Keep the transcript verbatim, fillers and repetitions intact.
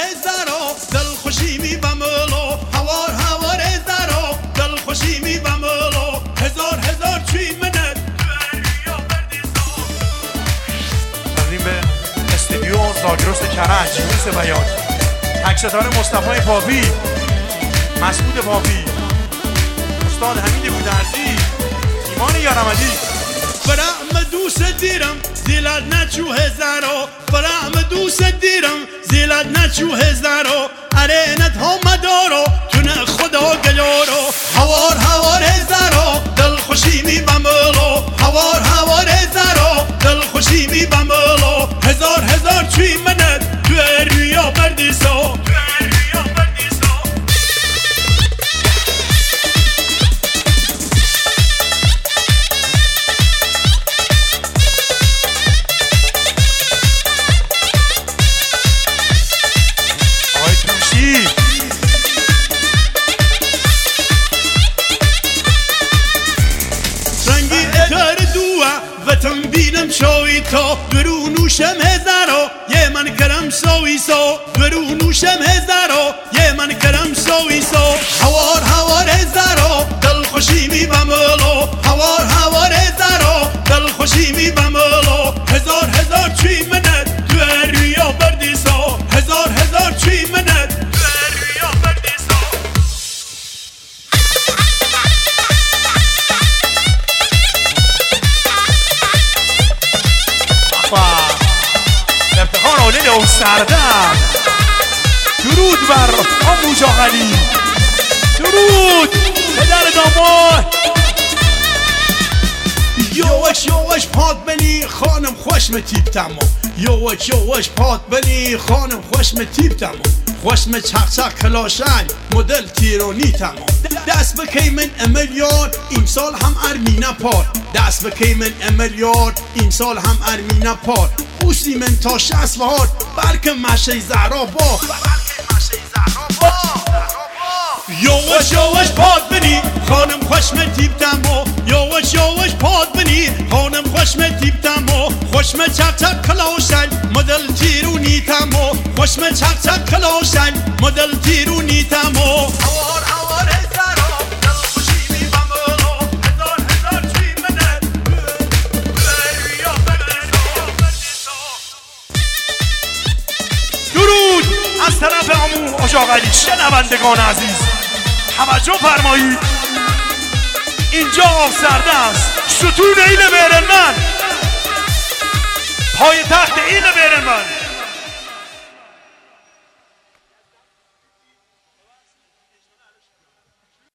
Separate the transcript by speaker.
Speaker 1: زارو دل خوشی می بملو هوار هوار زارو دل خوشی می بملو هزار هزار چی منت
Speaker 2: تقدیم به استودیو زاگرس کرج یونس بیان تکستار مصطفی پاپی مسعود پاپی استاد حمید گودرزی ایمان یارمدی
Speaker 1: فرام دوست دیرم زیلاد نچو هزارو فرام دوست دیرم زیلاد نچو هزارو ارینت هم دارو تونه خدا گلارو هوار هوار هزارو دل خوشی می بملو هوار هوار هزارو دل خوشی می بملو هزار هزار چی منت تو ریا بردیسو وطن بینم شوی تو درو نوشم هزارو یه من کرم سوی سو درو نوشم هزارو یه من کرم سوی سو هوار هوار هزارو دل خوشی می بملو هوار هوار هزارو دل خوشی می بملو هزار هزار چی منت تو ریا بردیسو هزار هزار چی منت تو ریا بردیسو
Speaker 2: افتخار آلین او سردم درود بر آموز آقلی درود پدر داماد
Speaker 1: یواش یواش پاد بنی خانم خوشم تیپ تمام یواش یواش پاد بنی خانم خوشم تیپ تمام خوشم چق چق کلاشن مدل تیرونی تمام دست بکی من امیلیار این سال هم ارمینا پار دست بکی من امیلیار این سال هم ارمینا پار اوسی من تا شست وار بلکه مشه زهرا با یواش یواش پاد بنی خانم خوشم تیپ تمام یواش یواش پاد بنی خانم خوشم تیپ تمام خوشم چق چق کلاشن مدل تیرونی تمام خوشم چق چق کلاشن مدل تیرونی تمام هوار هوار هزارو دل خوشی می بملو هزار هزار چی منت ریا بردیسو
Speaker 2: درود از طرف عمو آقلی شنوندگان عزیز توجه فرمایید اینجا آب سرده است ستون ایل بیرنمن پای تخت ایل بیرنمن